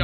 Yeah.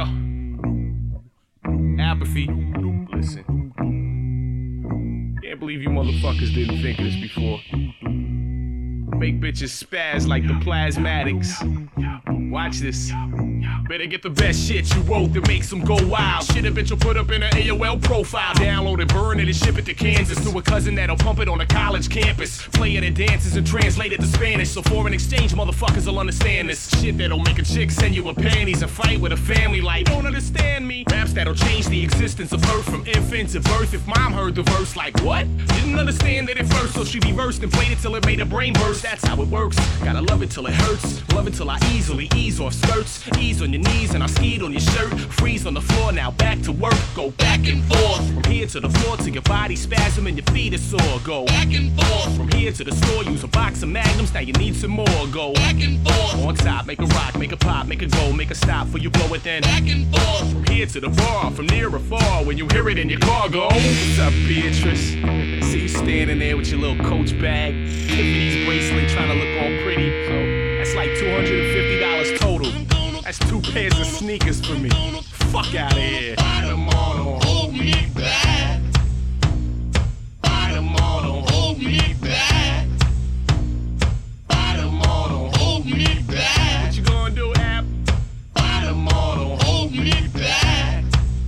Apathy. Listen. Can't believe you motherfuckers didn't think of this before. Make bitches spaz like the plasmatics. Watch this. Better get the best shit you wrote that makes them go wild. Shit a bitch will put up in her AOL profile. Download it, burn it, and ship it to Kansas. To a cousin that'll pump it on a college campus. Play it in dances and translate it to Spanish. So foreign exchange motherfuckers will understand this. Shit that'll make a chick send you a panties and fight with a family like, don't understand me. Raps that'll change the existence of Earth from infant to birth. If mom heard the verse like, what? Didn't understand it at first, so she reversed and played it till it made her brain burst. That's how it works. Gotta love it till it hurts. Love it till I easily ease off skirts. Ease on your knees and I skied on your shirt. Freeze on the floor, now back to work. Go back and forth. From here to the floor till your body spasm and your feet are sore. Go back and forth. From here to the store, use a box of magnums, now you need some more. Go back and forth. On top, make a rock, make a pop, make a go, make a stop for you blow it then. Back and forth. From here to the bar, from near or far, when you hear it in your car, go. What's up, Beatrice? See you standing there with your little Coach bag, Tiffany's bracelet, trying to look all pretty. So that's like $250 total. That's 2 pairs of sneakers for me. Fuck out of here. Fight them all, don't hold me back. Fight them all, don't hold me back. Fight them all, don't hold me back. What you gonna do, App? Fight them all, don't hold me back.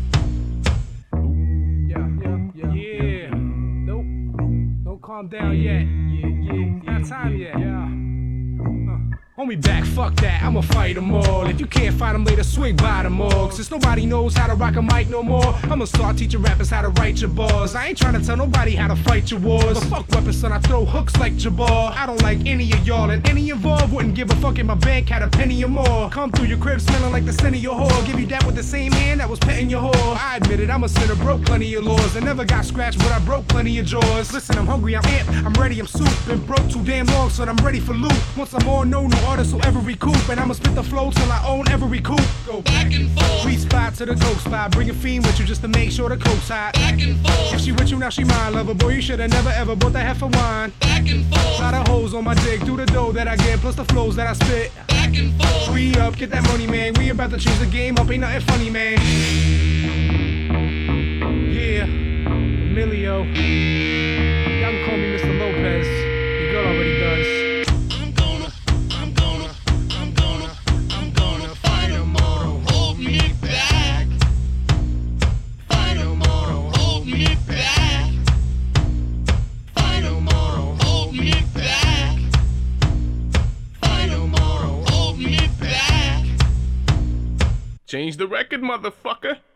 Yeah. Nope. Don't calm down yet. Yeah. Not time yet. Homie back, fuck that, I'ma fight them all. If you can't fight them later, swing by them all. Since nobody knows how to rock a mic no more, I'ma start teaching rappers how to write your bars. I ain't trying to tell nobody how to fight your wars, but fuck weapons, son, I throw hooks like Jabbar. I don't like any of y'all, and any involved wouldn't give a fuck if my bank had a penny or more. Come through your crib smelling like the scent of your whore. Give you that with the same hand that was petting your whore. I admit it, I'm a sinner, broke plenty of laws. I never got scratched, but I broke plenty of jaws. Listen, I'm hungry, I'm amped, I'm ready, I'm soup. Been broke too damn long, son, I'm ready for loot. Once I'm on, no artist will ever recoup. And I'ma spit the flow till I own every coupe. Go back and forth. Sweet spot to the coke spot. Bring a fiend with you just to make sure the coke's hot. Back and forth. If she with you, now she mine, lover. Boy, you shoulda never ever bought that heifer wine. Back and forth. Lot of hoes on my dick. Through the dough that I get, plus the flows that I spit. Back and forth. We up, get that money, man. We about to change the game up. Ain't nothing funny, man. Yeah. Emilio. Y'all can call me Mr. Lopez. Your girl already does. Change the record, motherfucker.